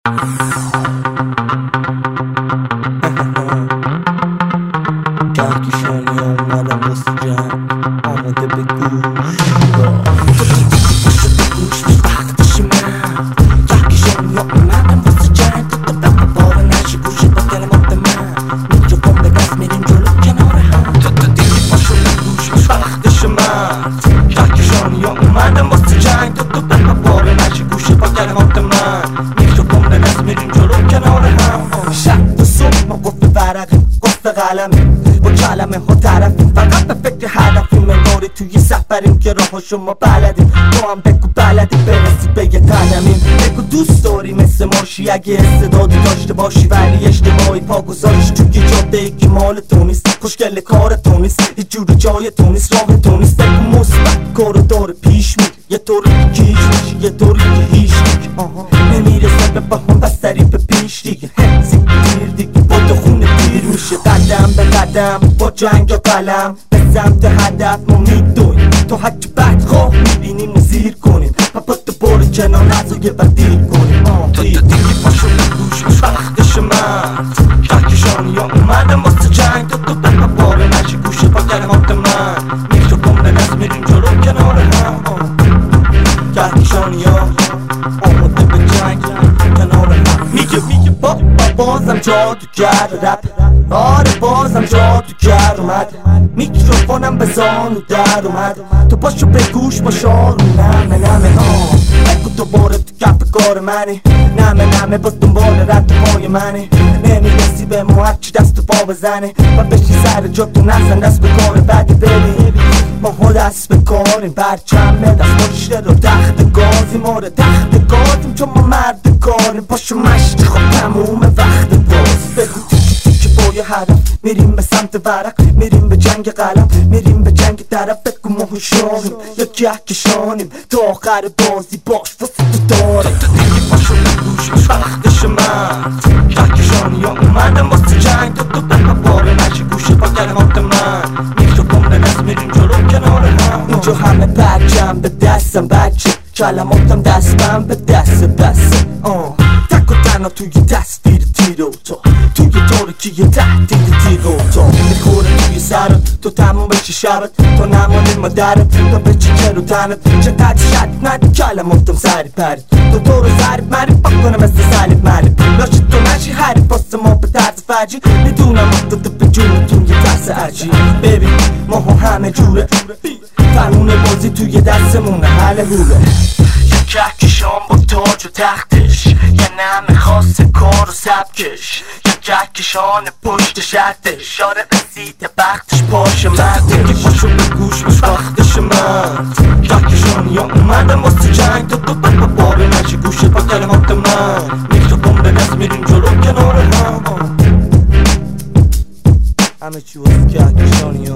کهکشانی اومدم واسه جمع آماده به گوش وقتش من کهکشانی اومدم واسه جمع تو دقیقه باره نشی گوشه با کلمات من میکروفون به دست میریم جلو کنار هم تو دیگه پاشو نگوش وقتش من کهکشانی اومدم واسه جنگ تو دقیقه باره نشی گوشه با کلمات من میکروفون به دست میریم جلو کنار هم شب و صبح ما گفت ورقیم گفت قلمیم با کلمه ها طرفیم فقط به فکر هدفیم انگاری توی سفریم که راهشو ما بلدیم تو هم بگو بلدی برسی به یه قدمیم بگو دوست داری مثل ماشی اگه استعدادی داشته باشی ولی اجتماعی پا گذاریش توی جاده ای که مال تو نیست خوشگل کار تو نیست هیچ جور جای تو نیست راه تو نیست بگو مثبت کارو داره پیش میره یه طوری که هیچ میشه یه طوری که هیچ نمیرسه به بهان بستری به پیش دیگه دیر دیگه با تو خونه دیر میشه قدم به قدم با جنگ و قلم به سمت هدف ما میدویم تو هرچی بدخواه میبینیم و زیر کنیم و با تو بار کنار نزایه و دیر کنیم تو دیگه پاشو بگوش وقتش من کهکشانی ها اومدم واسه جنگ تو بپا باره نشی گوشه با کلمات من میکروفون به دست میریم جلو کنار هم کهکشانی ها آماده به جنگ کنار هم میگه بازم جادوگر رپ آره بازم جادوگر اومد میکروفونم به زانو در اومد تو پاشو به گوش با شارو نمه بگو دوباره تو کف کار منی نمه باز دنبال رد پای منی نمیرسی به ما هرچی دست و پا بزنی و بشی سر جا تو نزن دست به کار بدی ببین ما ها دست به کاریم برچمه دست ماشته رو تخت گازیم آره تخت گازیم چون ما مرد کاریم پاشو مشتی خب تموم وقت باز بگو تیکی با یه هدف میریم به سمت ورق میریم به جنگ قلم میریم به جنگ طرف بگو ما هوشیاریم یا کهکشانیم تا آخر بازی باش واسه تو دارم تو دیگه پاشو بگوش وقتش من کهکشانی ها اومدم واسه جنگ تو بپا باره نشی گوشه با کلمات من میکروفون به دست میریم جلو کنار هم اینجا همه پرچم به دستم بچه کلماتم دستم به دست تک و تنها توی تصویر تیرو توی تارکی یه تهدید تیرو میخوره توی سرت تو تموم بشی شبت تو نمانی مادرت تو بچی کرو تنت چقدر شد ندی کلماتم سری پرید تو رو ضریب مریب بکنه مثل سلیب مریب لاشی تو نشی حریف واسه ما به طرز فرجی میدونم افتاده به جونتون یه ترس عجیب ببین ما همه جوره قانون بازی توی دستمونه حل هوره کهکشان با تاج و تختش یه نمه خاص کار و سبکش یه کهکشان پشت شرطش آره رسیده وقتش پاش مردش که پاشو به گوش وقتش من کهکشانی ها اومدم واسه جنگ تو بپا باره نشی گوشه با کلمات من میکروفون به دست میریم جلو کنار هم همه چی واسه کهکشانی